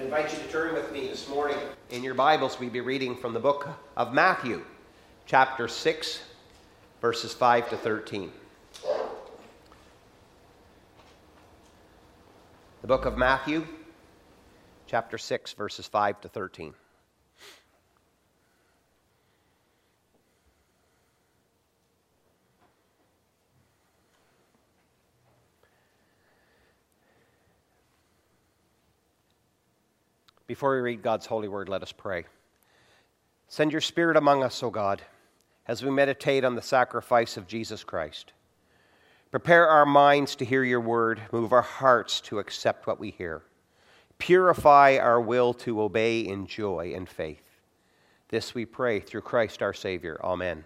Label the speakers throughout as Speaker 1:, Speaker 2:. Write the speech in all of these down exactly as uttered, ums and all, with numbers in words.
Speaker 1: I invite you to turn with me this morning. In your Bibles, we'll be reading from the book of Matthew, chapter six, verses five to thirteen. The book of Matthew, chapter six, verses five to thirteen. Before we read God's holy word, let us pray. Send your Spirit among us, O God, as we meditate on the sacrifice of Jesus Christ. Prepare our minds to hear your word, move our hearts to accept what we hear. Purify our will to obey in joy and faith. This we pray through Christ our Savior. Amen.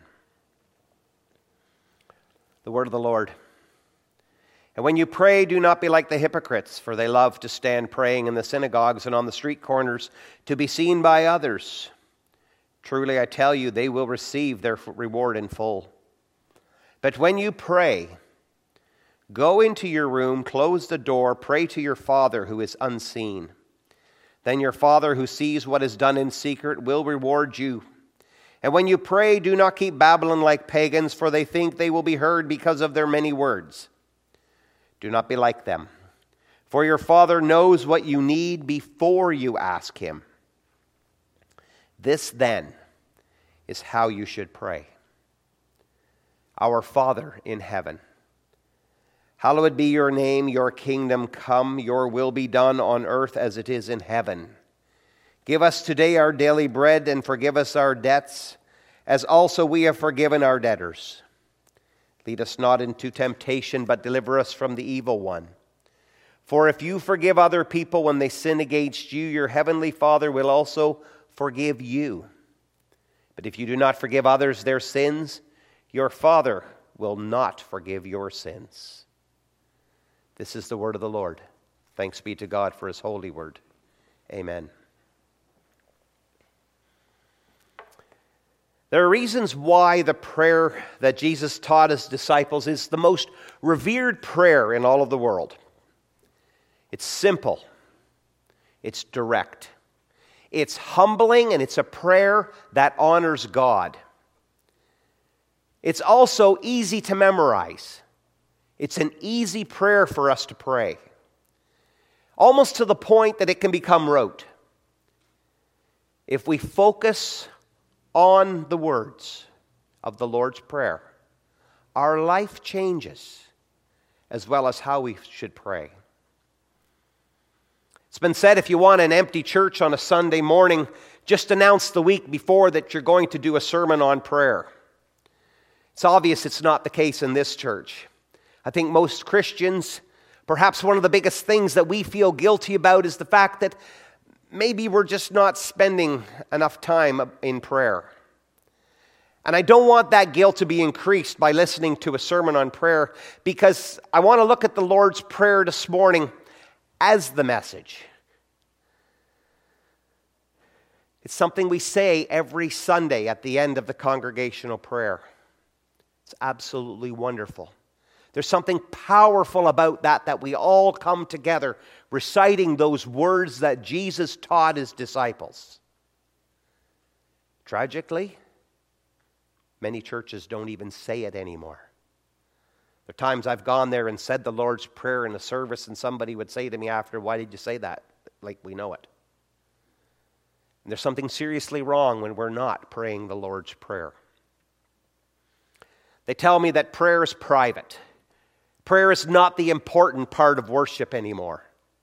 Speaker 1: The word of the Lord. And when you pray, do not be like the hypocrites, for they love to stand praying in the synagogues and on the street corners to be seen by others. Truly, I tell you, they will receive their reward in full. But when you pray, go into your room, close the door, pray to your Father who is unseen. Then your Father who sees what is done in secret will reward you. And when you pray, do not keep babbling like pagans, for they think they will be heard because of their many words. Do not be like them, for your Father knows what you need before you ask him. This, then, is how you should pray. Our Father in heaven, hallowed be your name, your kingdom come, your will be done on earth as it is in heaven. Give us today our daily bread, and forgive us our debts, as also we have forgiven our debtors. Lead us not into temptation, but deliver us from the evil one. For if you forgive other people when they sin against you, your heavenly Father will also forgive you. But if you do not forgive others their sins, your Father will not forgive your sins. This is the word of the Lord. Thanks be to God for his holy word. Amen. There are reasons why the prayer that Jesus taught his disciples is the most revered prayer in all of the world. It's simple. It's direct. It's humbling, and it's a prayer that honors God. It's also easy to memorize. It's an easy prayer for us to pray, almost to the point that it can become rote. If we focus on the words of the Lord's Prayer, our life changes, as well as how we should pray. It's been said, if you want an empty church on a Sunday morning, just announce the week before that you're going to do a sermon on prayer. It's obvious it's not the case in this church. I think most Christians, perhaps one of the biggest things that we feel guilty about is the fact that maybe we're just not spending enough time in prayer. And I don't want that guilt to be increased by listening to a sermon on prayer, because I want to look at the Lord's Prayer this morning as the message. It's something we say every Sunday at the end of the congregational prayer. It's absolutely wonderful. There's something powerful about that, that we all come together reciting those words that Jesus taught his disciples. Tragically, many churches don't even say it anymore. There are times I've gone there and said the Lord's Prayer in a service, and somebody would say to me after, "Why did you say that?" Like we know it. And there's something seriously wrong when we're not praying the Lord's Prayer. They tell me that prayer is private. Prayer is not the important part of worship anymore.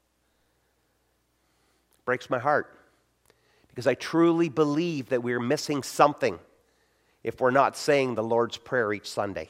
Speaker 1: It breaks my heart, because I truly believe that we're missing something if we're not saying the Lord's Prayer each Sunday.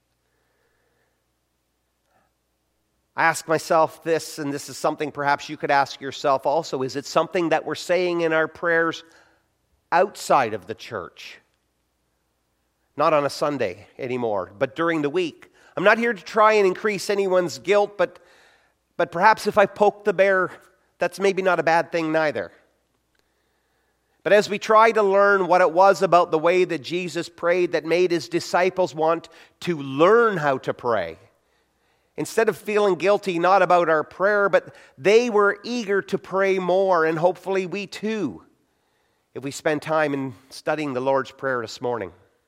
Speaker 1: I ask myself this, and this is something perhaps you could ask yourself also: is it something that we're saying in our prayers outside of the church? Not on a Sunday anymore, but during the week. I'm not here to try and increase anyone's guilt, but, but perhaps if I poke the bear, that's maybe not a bad thing neither. But as we try to learn what it was about the way that Jesus prayed that made his disciples want to learn how to pray, Instead of feeling guilty not about our prayer, but they were eager to pray more, and hopefully we too, if we spend time in studying the Lord's Prayer this morning.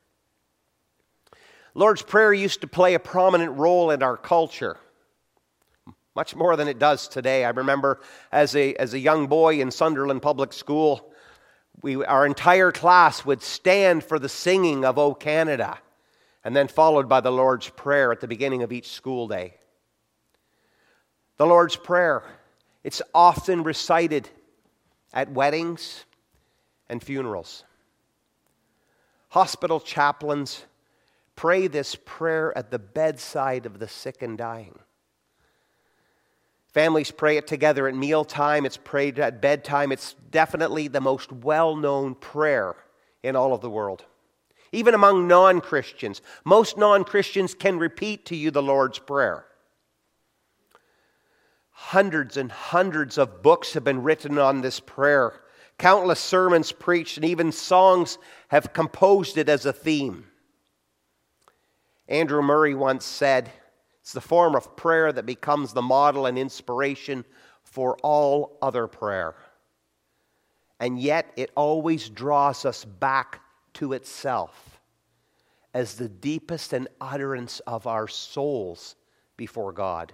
Speaker 1: Lord's Prayer used to play a prominent role in our culture, much more than it does today. I remember as a, as a young boy in Sunderland Public School, we, our entire class would stand for the singing of O Canada, and then followed by the Lord's Prayer at the beginning of each school day. The Lord's Prayer, it's often recited at weddings and funerals. Hospital chaplains pray this prayer at the bedside of the sick and dying. Families pray it together at mealtime. It's prayed at bedtime. It's definitely the most well-known prayer in all of the world. Even among non-Christians, most non-Christians can repeat to you the Lord's Prayer. Hundreds and hundreds of books have been written on this prayer. Countless sermons preached, and even songs have composed it as a theme. Andrew Murray once said, "It's the form of prayer that becomes the model and inspiration for all other prayer. And yet it always draws us back to itself as the deepest and utterance of our souls before God."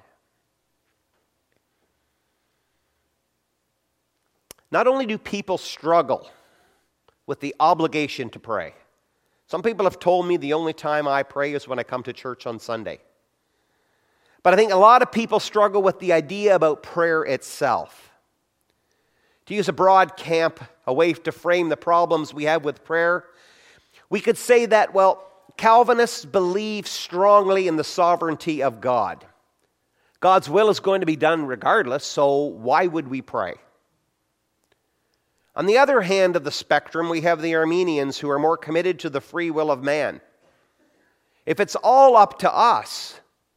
Speaker 1: Not only do people struggle with the obligation to pray. Some people have told me the only time I pray is when I come to church on Sunday. But I think a lot of people struggle with the idea about prayer itself. To use a broad camp, a way to frame the problems we have with prayer, we could say that, well, Calvinists believe strongly in the sovereignty of God. God's will is going to be done regardless, so why would we pray? On the other hand of the spectrum, we have the Arminians who are more committed to the free will of man. If it's all up to us,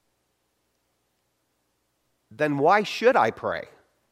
Speaker 1: then why should I pray?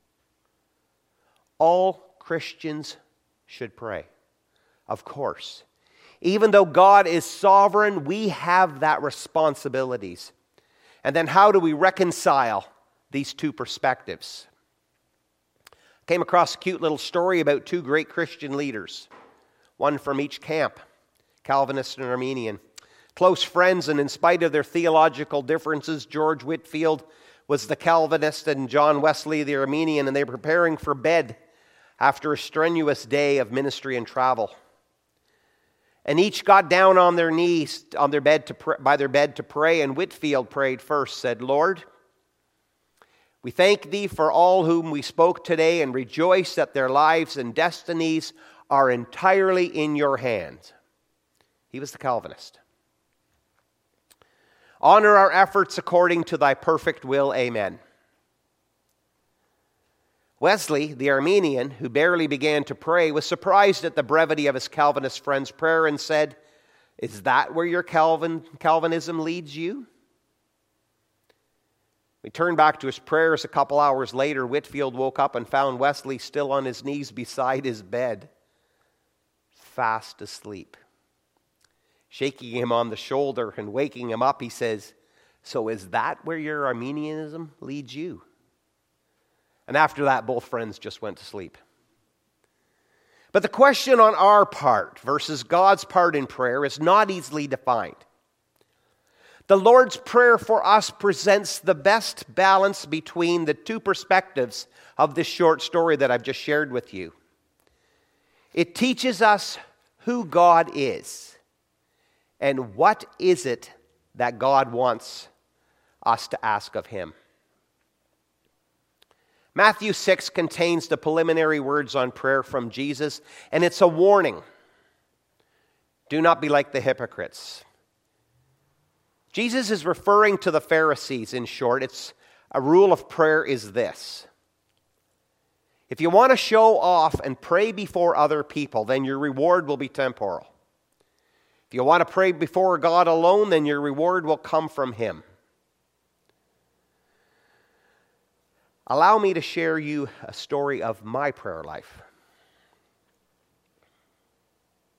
Speaker 1: All Christians should pray, of course. Even though God is sovereign, we have that responsibilities. And then how do we reconcile these two perspectives? Came across a cute little story about two great Christian leaders, one from each camp, Calvinist and Arminian. Close friends, and in spite of their theological differences, George Whitefield was the Calvinist and John Wesley the Arminian, and they were preparing for bed after a strenuous day of ministry and travel. And each got down on their knees on their bed to pr- by their bed to pray, and Whitefield prayed first, said, "Lord, we thank Thee for all whom we spoke today and rejoice that their lives and destinies are entirely in Your hands." He was the Calvinist. "Honor our efforts according to Thy perfect will. Amen." Wesley, the Arminian, who barely began to pray, was surprised at the brevity of his Calvinist friend's prayer and said, "Is that where your Calvin, Calvinism leads you?" We turned back to his prayers a couple hours later. Whitefield woke up and found Wesley still on his knees beside his bed, fast asleep. Shaking him on the shoulder and waking him up, he says, "So is that where your Arminianism leads you?" And after that, both friends just went to sleep. But the question on our part versus God's part in prayer is not easily defined. The Lord's Prayer for us presents the best balance between the two perspectives of this short story that I've just shared with you. It teaches us who God is and what is it that God wants us to ask of Him. Matthew six contains the preliminary words on prayer from Jesus, and it's a warning. Do not be like the hypocrites. Jesus is referring to the Pharisees, in short. It's a rule of prayer is this. If you want to show off and pray before other people, then your reward will be temporal. If you want to pray before God alone, then your reward will come from Him. Allow me to share you a story of my prayer life.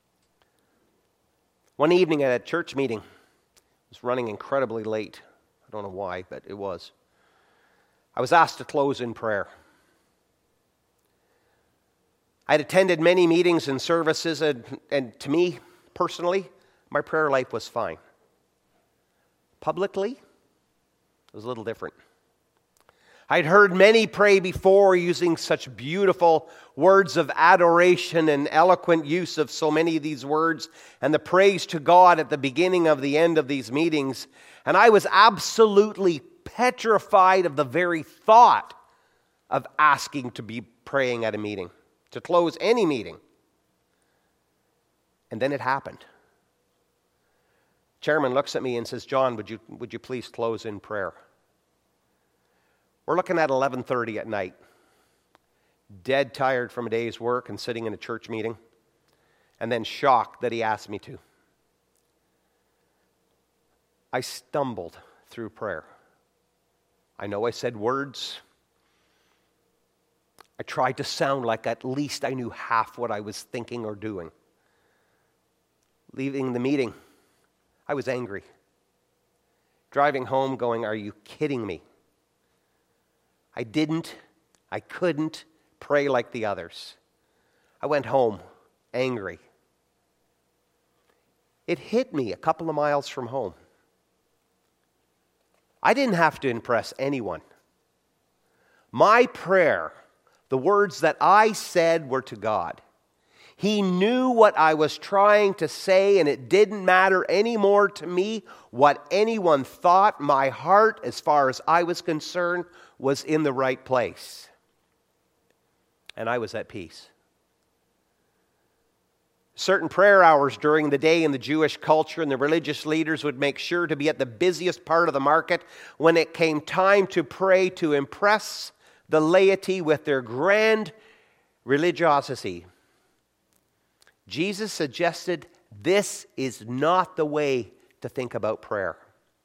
Speaker 1: One evening at a church meeting, I was running incredibly late. don't know why, but it was. I was asked to close in prayer. I'd attended many meetings and services, and, and to me, personally, my prayer life was fine. Publicly, it was a little different. I'd heard many pray before using such beautiful words of adoration and eloquent use of so many of these words and the praise to God at the beginning of the end of these meetings. And I was absolutely petrified of the very thought of asking to be praying at a meeting, to close any meeting. And then it happened. Chairman looks at me and says, "John, would you, would you please close in prayer?" We're looking at eleven thirty at night, dead tired from a day's work and sitting in a church meeting, and then shocked that he asked me to. I stumbled through prayer. I know I said words. I tried to sound like at least I knew half what I was thinking or doing. Leaving the meeting, I was angry. Driving home going, "Are you kidding me?" I didn't, I couldn't pray like the others. I went home angry. It hit me a couple of miles from home. I didn't have to impress anyone. My prayer, the words that I said, were to God. He knew what I was trying to say, and it didn't matter anymore to me what anyone thought. My heart, as far as I was concerned, was in the right place. And I was at peace. Certain prayer hours during the day in the Jewish culture, and the religious leaders would make sure to be at the busiest part of the market when it came time to pray to impress the laity with their grand religiosity. Jesus suggested this is not the way to think about prayer.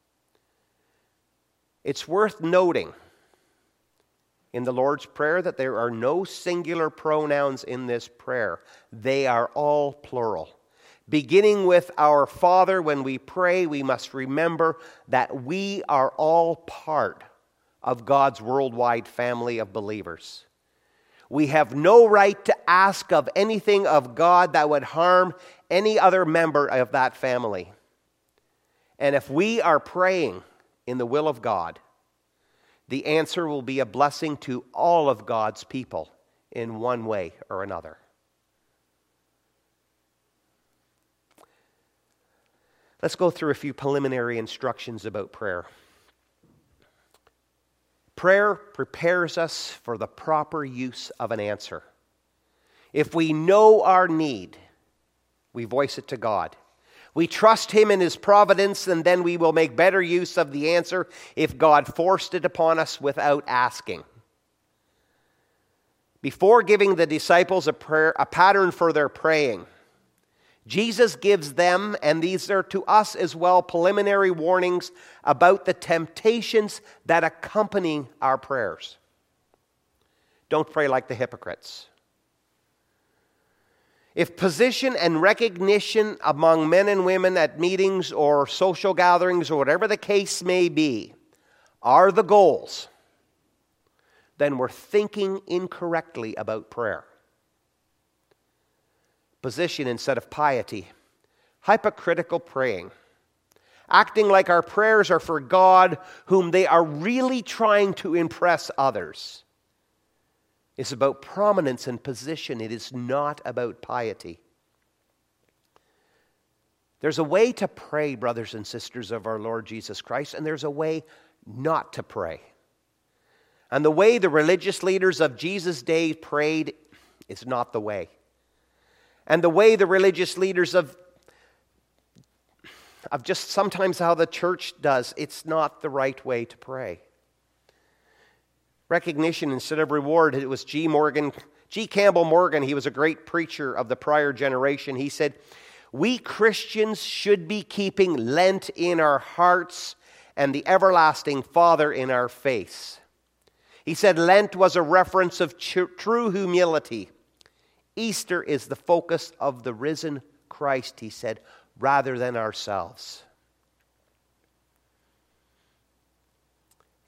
Speaker 1: It's worth noting in the Lord's Prayer that there are no singular pronouns in this prayer. They are all plural. Beginning with our Father, when we pray, we must remember that we are all part of God's worldwide family of believers. We have no right to ask of anything of God that would harm any other member of that family. And if we are praying in the will of God, the answer will be a blessing to all of God's people in one way or another. Let's go through a few preliminary instructions about prayer. Prayer prepares us for the proper use of an answer. If we know our need, we voice it to God. We trust Him in His providence, and then we will make better use of the answer if God forced it upon us without asking. Before giving the disciples a prayer, a pattern for their praying, Jesus gives them, and these are to us as well, preliminary warnings about the temptations that accompany our prayers. Don't pray like the hypocrites. If position and recognition among men and women at meetings or social gatherings or whatever the case may be are the goals, then we're thinking incorrectly about prayer. Position instead of piety, hypocritical praying, acting like our prayers are for God, whom they are really trying to impress others. It's about prominence and position. It is not about piety. There's a way to pray, brothers and sisters of our Lord Jesus Christ, and there's a way not to pray. And the way the religious leaders of Jesus' day prayed is not the way. And the way the religious leaders of, of just sometimes how the church does, it's not the right way to pray. Recognition instead of reward. It was G. Morgan, G. Campbell Morgan. He was a great preacher of the prior generation. He said, "We Christians should be keeping Lent in our hearts and the everlasting Father in our face." He said Lent was a reference of tr- true humility. Easter is the focus of the risen Christ, he said, rather than ourselves.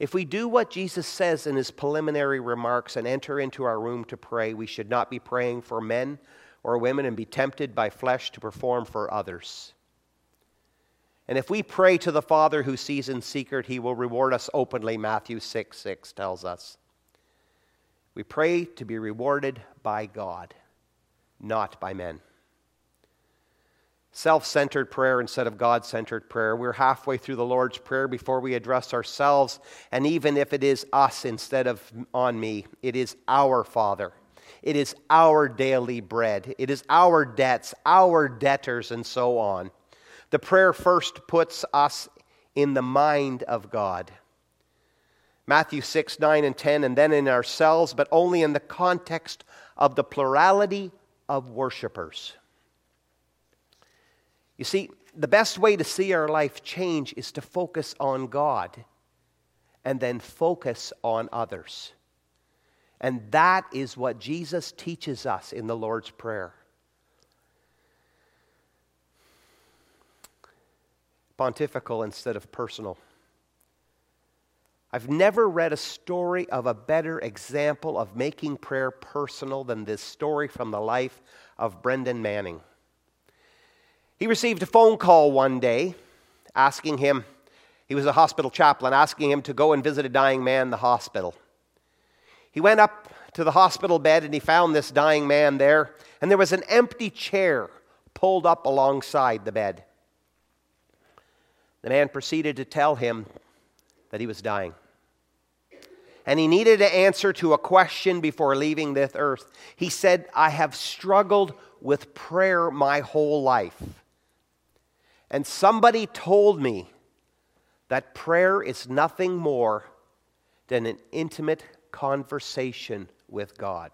Speaker 1: If we do what Jesus says in his preliminary remarks and enter into our room to pray, we should not be praying for men or women and be tempted by flesh to perform for others. And if we pray to the Father who sees in secret, he will reward us openly, Matthew six six tells us. We pray to be rewarded by God, not by men. Self-centered prayer instead of God-centered prayer. We're halfway through the Lord's Prayer before we address ourselves, and even if it is us instead of on me, it is our Father. It is our daily bread. It is our debts, our debtors, and so on. The prayer first puts us in the mind of God. Matthew six, nine, and ten, and then in ourselves, but only in the context of the plurality of worshipers. You see, the best way to see our life change is to focus on God and then focus on others. And that is what Jesus teaches us in the Lord's Prayer. Pontifical instead of personal. I've never read a story of a better example of making prayer personal than this story from the life of Brendan Manning. He received a phone call one day asking him, he was a hospital chaplain, asking him to go and visit a dying man in the hospital. He went up to the hospital bed and he found this dying man there, and there was an empty chair pulled up alongside the bed. The man proceeded to tell him that he was dying. And he needed an answer to a question before leaving this earth. He said, I have struggled with prayer my whole life. And somebody told me that prayer is nothing more than an intimate conversation with God.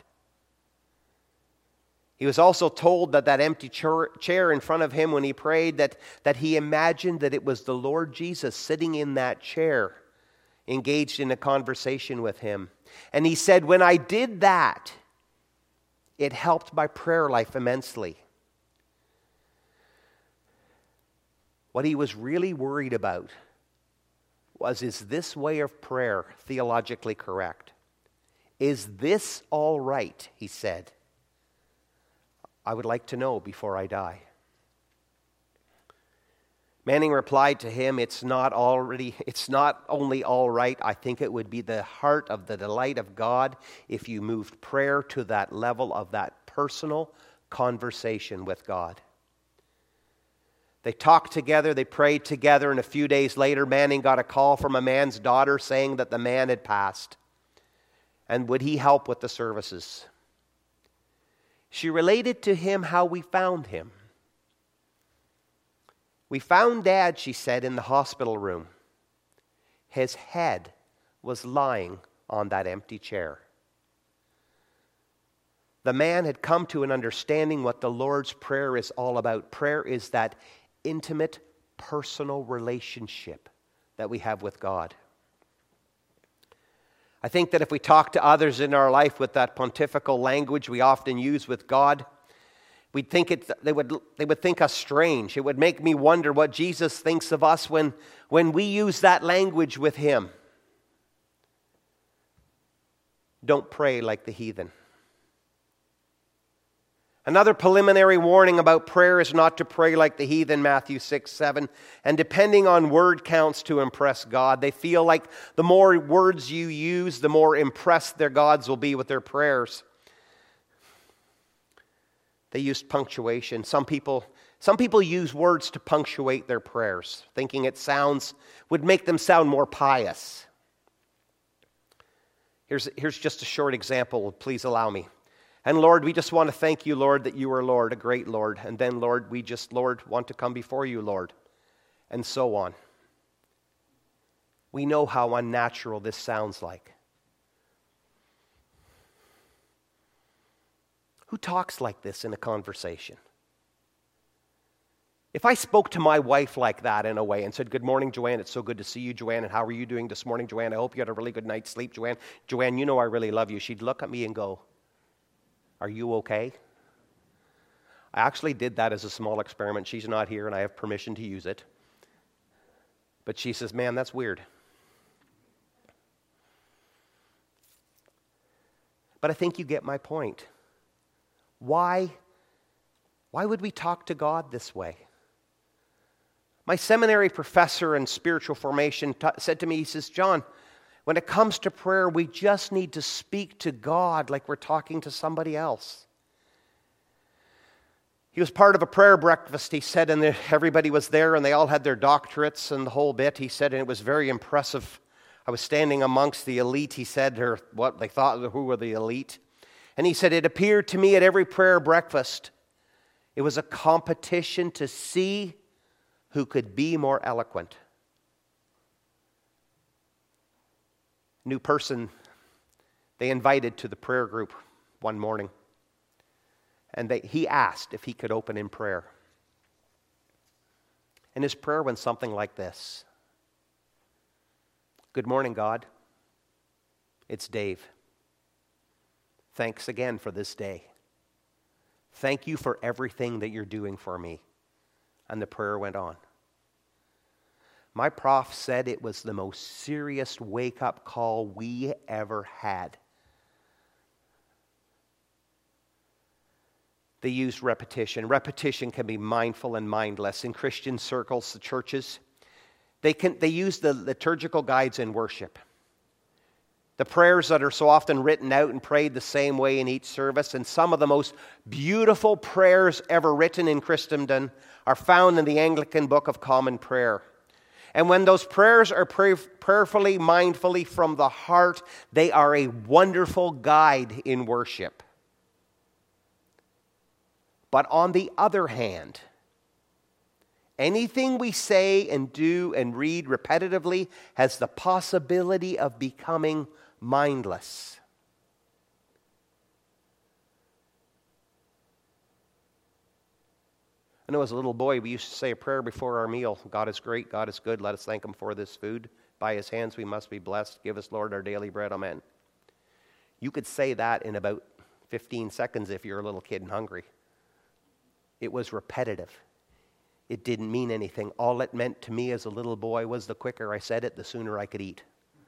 Speaker 1: He was also told that that empty chair in front of him when he prayed, that, that he imagined that it was the Lord Jesus sitting in that chair, engaged in a conversation with him. And he said, when I did that, it helped my prayer life immensely. What he was really worried about was, is this way of prayer theologically correct? Is this all right, he said. I would like to know before I die. Manning replied to him, it's not already, it's not only all right, I think it would be the heart of the delight of God if you moved prayer to that level of that personal conversation with God. They talked together, they prayed together, and a few days later, Manning got a call from a man's daughter saying that the man had passed. And would he help with the services? She related to him how we found him. We found Dad, she said, in the hospital room. His head was lying on that empty chair. The man had come to an understanding what the Lord's Prayer is all about. Prayer is that intimate, personal relationship that we have with God. I think that if we talk to others in our life with that pontifical language we often use with God, we'd think it, they would, they would think us strange. It would make me wonder what Jesus thinks of us when, when we use that language with Him. Don't pray like the heathen. Another preliminary warning about prayer is not to pray like the heathen, Matthew six, seven. And depending on word counts to impress God, they feel like the more words you use, the more impressed their gods will be with their prayers. They used punctuation. Some people, some people use words to punctuate their prayers, thinking it sounds, would make them sound more pious. Here's, here's just a short example, please allow me. And Lord, we just want to thank you, Lord, that you are Lord, a great Lord. And then, Lord, we just, Lord, want to come before you, Lord. And so on. We know how unnatural this sounds like. Who talks like this in a conversation? If I spoke to my wife like that in a way and said, good morning, Joanne, it's so good to see you, Joanne, and how are you doing this morning, Joanne? I hope you had a really good night's sleep, Joanne. Joanne, you know I really love you. She'd look at me and go, are you okay? I actually did that as a small experiment. She's not here and I have permission to use it. But she says, man, that's weird. But I think you get my point. Why, why would we talk to God this way? My seminary professor in spiritual formation t- said to me, he says, John, when it comes to prayer, we just need to speak to God like we're talking to somebody else. He was part of a prayer breakfast, he said, and everybody was there, and they all had their doctorates and the whole bit, he said, and it was very impressive. I was standing amongst the elite, he said, or what they thought, who were the elite. And he said, it appeared to me at every prayer breakfast, it was a competition to see who could be more eloquent. New person they invited to the prayer group one morning. And they, he asked if he could open in prayer. And his prayer went something like this. Good morning, God. It's Dave. Thanks again for this day. Thank you for everything that you're doing for me. And the prayer went on. My prof said it was the most serious wake-up call we ever had. They used repetition. Repetition can be mindful and mindless. In Christian circles, the churches, they can they use the liturgical guides in worship. The prayers that are so often written out and prayed the same way in each service, and some of the most beautiful prayers ever written in Christendom are found in the Anglican Book of Common Prayer. And when those prayers are pray- prayerfully, mindfully from the heart, they are a wonderful guide in worship. But on the other hand, anything we say and do and read repetitively has the possibility of becoming mindless. I know as a little boy, we used to say a prayer before our meal. God is great, God is good, let us thank Him for this food. By His hands we must be blessed. Give us, Lord, our daily bread, amen. You could say that in about fifteen seconds if you're a little kid and hungry. It was repetitive. It didn't mean anything. All it meant to me as a little boy was the quicker I said it, the sooner I could eat.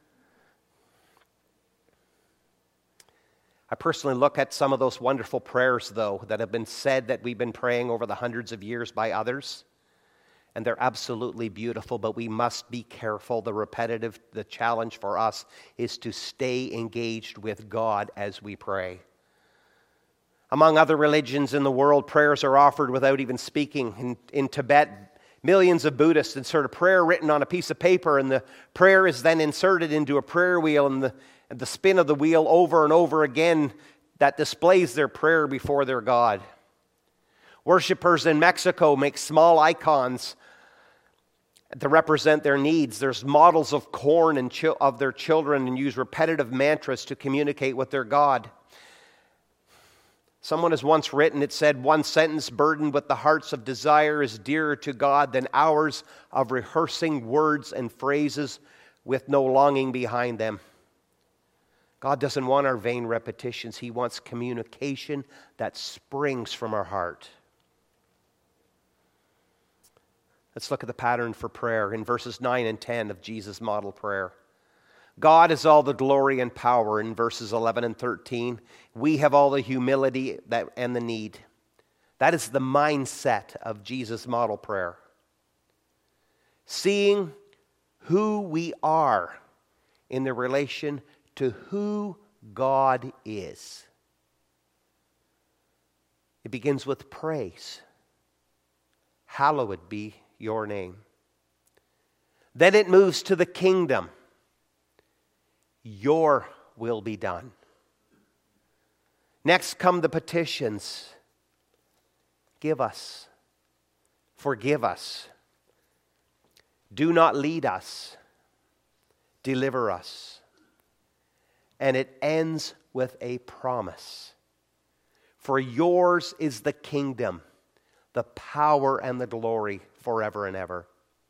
Speaker 1: I personally look at some of those wonderful prayers, though, that have been said that we've been praying over the hundreds of years by others. And they're absolutely beautiful, but we must be careful. The repetitive, the challenge for us is to stay engaged with God as we pray. Among other religions in the world, prayers are offered without even speaking. In, in Tibet, millions of Buddhists insert a prayer written on a piece of paper, and the prayer is then inserted into a prayer wheel, and the, and the spin of the wheel over and over again that displays their prayer before their God. Worshippers in Mexico make small icons to represent their needs. There's models of corn and chi- of their children, and use repetitive mantras to communicate with their God. Someone has once written, it said, one sentence burdened with the hearts of desire is dearer to God than hours of rehearsing words and phrases with no longing behind them. God doesn't want our vain repetitions. He wants communication that springs from our heart. Let's look at the pattern for prayer in verses nine and ten of Jesus' model prayer. God is all the glory and power in verses eleven and thirteen. We have all the humility that, and the need. That is the mindset of Jesus' model prayer. Seeing who we are in the relation to who God is. It begins with praise. Hallowed be your name. Then it moves to the kingdom. Your will be done. Next come the petitions. Give us. Forgive us. Do not lead us. Deliver us. And it ends with a promise. For yours is the kingdom, the power and the glory forever and ever.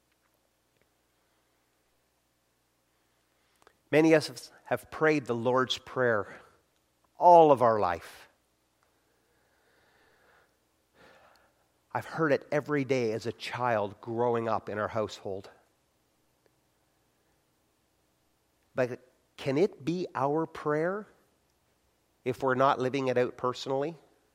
Speaker 1: Many of us have prayed the Lord's Prayer all of our life. I've heard it every day as a child growing up in our household. But can it be our prayer? if we're not living it out personally?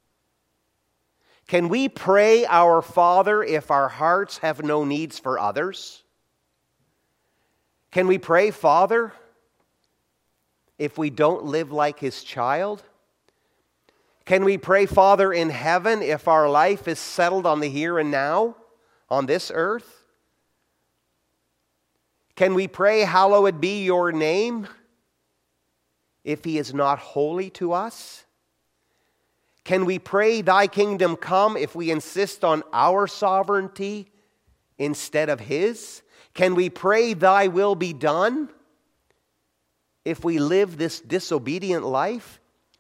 Speaker 1: Can we pray our Father if our hearts have no needs for others? Can we pray Father if we don't live like His child? Can we pray Father in heaven if our life is settled on the here and now, on this earth? Can we pray, hallowed be your name, if He is not holy to us? Can we pray, thy kingdom come, if we insist on our sovereignty instead of His? Can we pray, thy will be done, if we live this disobedient life?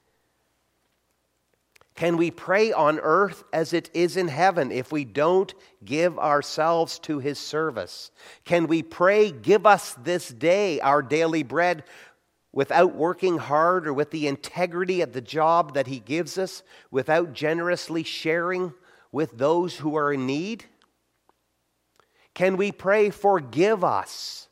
Speaker 1: Can we pray on earth as it is in heaven if we don't give ourselves to His service? Can we pray, give us this day our daily bread, without working hard or with the integrity of the job that He gives us, without generously sharing with those who are in need? Can we pray, forgive us,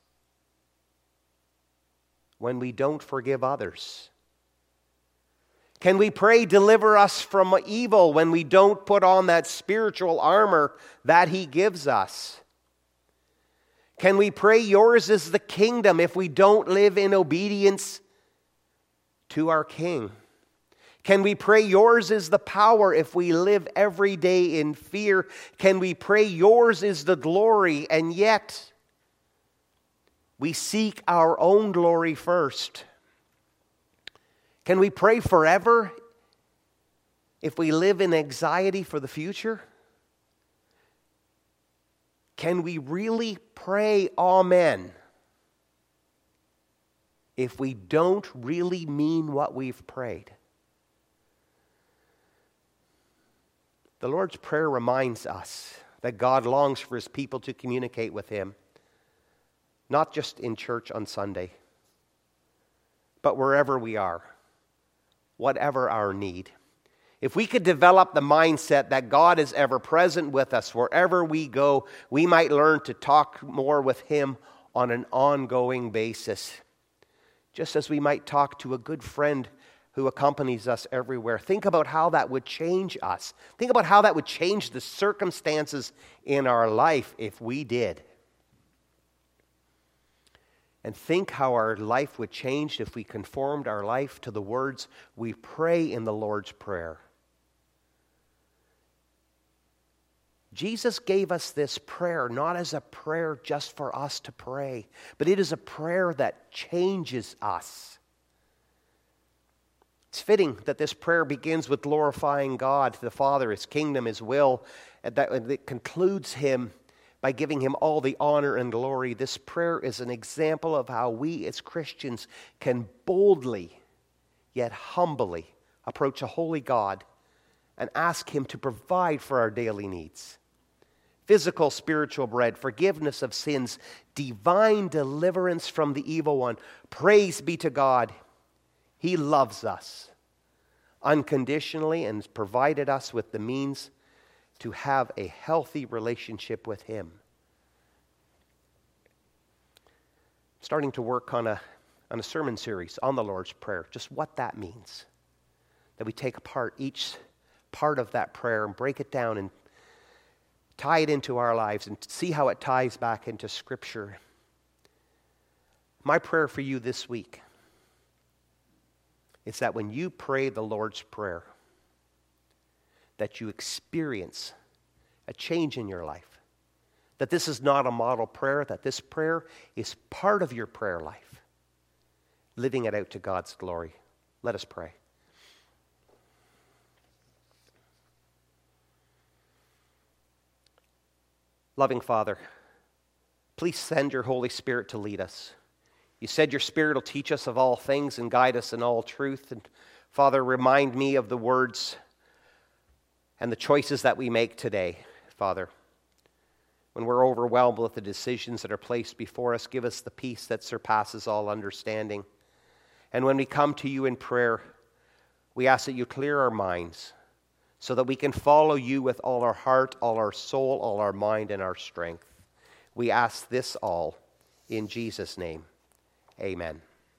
Speaker 1: when we don't forgive others? Can we pray, deliver us from evil, when we don't put on that spiritual armor that He gives us? Can we pray, yours is the kingdom, if we don't live in obedience to our King? Can we pray, yours is the power, if we live every day in fear? Can we pray, yours is the glory, and yet we seek our own glory first? Can we pray forever if we live in anxiety for the future? Can we really pray amen if we don't really mean what we've prayed? The Lord's Prayer reminds us that God longs for His people to communicate with Him, not just in church on Sunday, but wherever we are, whatever our need. If we could develop the mindset that God is ever present with us wherever we go, we might learn to talk more with Him on an ongoing basis, just as we might talk to a good friend who accompanies us everywhere. Think about how that would change us. Think about how that would change the circumstances in our life if we did. And think how our life would change if we conformed our life to the words we pray in the Lord's Prayer. Jesus gave us this prayer not as a prayer just for us to pray, but it is a prayer that changes us. It's fitting that this prayer begins with glorifying God, the Father, His kingdom, His will, and that it concludes Him by giving Him all the honor and glory. This prayer is an example of how we as Christians can boldly, yet humbly, approach a holy God and ask Him to provide for our daily needs. Physical, spiritual bread, forgiveness of sins, divine deliverance from the evil one. Praise be to God. He loves us unconditionally and has provided us with the means to have a healthy relationship with Him. I'm starting to work on a, on a sermon series on the Lord's Prayer, just what that means. That we take apart each part of that prayer and break it down and tie it into our lives and see how it ties back into Scripture. My prayer for you this week is that when you pray the Lord's Prayer, that you experience a change in your life. That this is not a model prayer, that this prayer is part of your prayer life, living it out to God's glory. Let us pray. Loving Father, please send your Holy Spirit to lead us. You said your Spirit will teach us of all things and guide us in all truth. And Father, remind me of the words and the choices that we make today, Father. When we're overwhelmed with the decisions that are placed before us, give us the peace that surpasses all understanding. And when we come to you in prayer, we ask that you clear our minds so that we can follow you with all our heart, all our soul, all our mind, and our strength. We ask this all in Jesus' name. Amen.